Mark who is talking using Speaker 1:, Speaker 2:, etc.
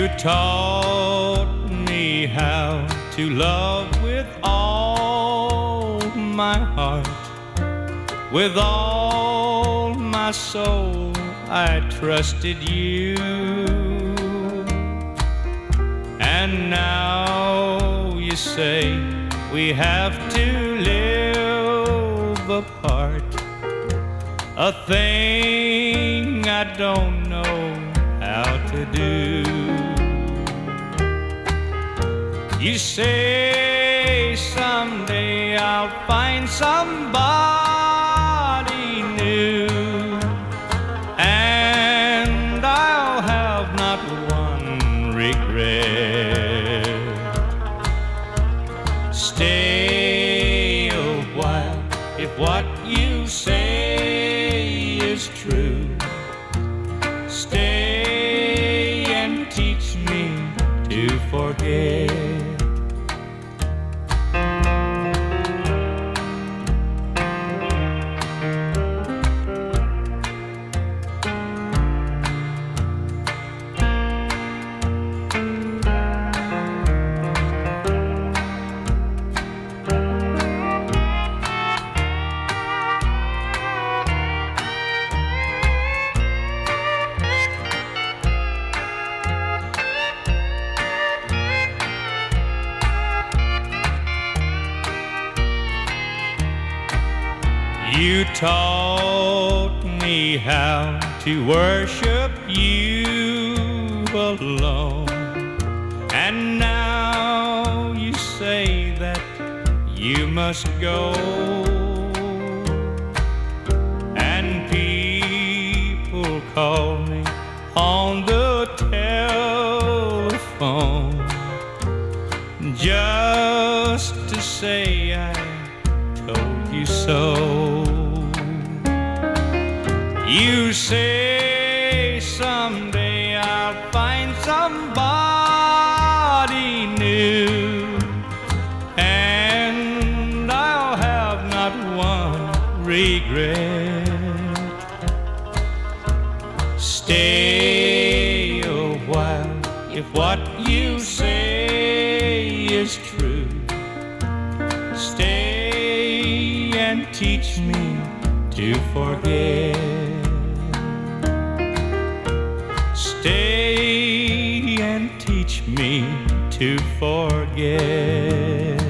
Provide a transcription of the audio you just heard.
Speaker 1: You taught me how to love with all my heart, with all my soul I trusted you. And now you say we have to live apart, a thing I don't know how to do. You say someday I'll find somebody new, and I'll have not one regret. Stay a while if what you say is true. Stay and teach me to forget. You taught me how to worship you alone, and now you say that you must go, and people call me on the telephone just to say I told you so. You say someday I'll find somebody new, and I'll have not one regret. Stay a while if what you say is true. Stay and teach me to forget. Stay and teach me to forget.